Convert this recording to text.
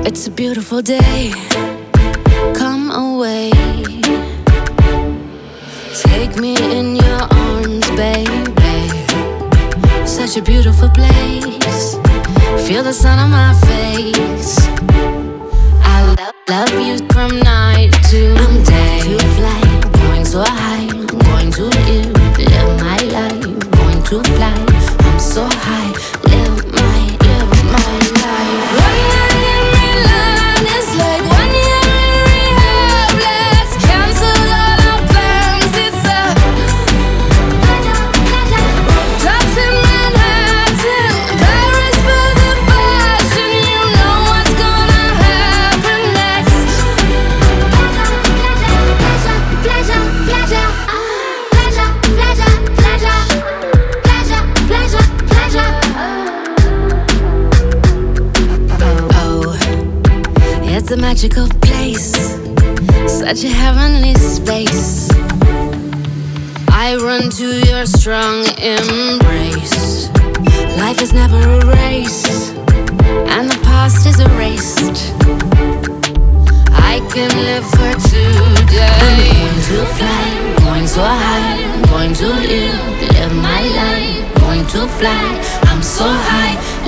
It's a beautiful day. Come away. Take me in your arms, baby. Such a beautiful place. Feel the sun on my face. I love you from night to day. To fly, going so high. I'm going to live my life. Going to fly. I'm so high. Live my life. One night in Milan is like 1 year in rehab. Let's cancel all our plans. It's a rooftops in Manhattan, Paris for the fashion. You know what's gonna happen next. Pleasure, pleasure, pleasure, pleasure, pleasure, pleasure, pleasure, pleasure, oh, it's a magical place, such a heavenly space. I run to your strong embrace. Life is never a race, and the past is erased. I can live for today. I'm going to fly, going so high. I'm going to live my life. Going to fly, I'm so high.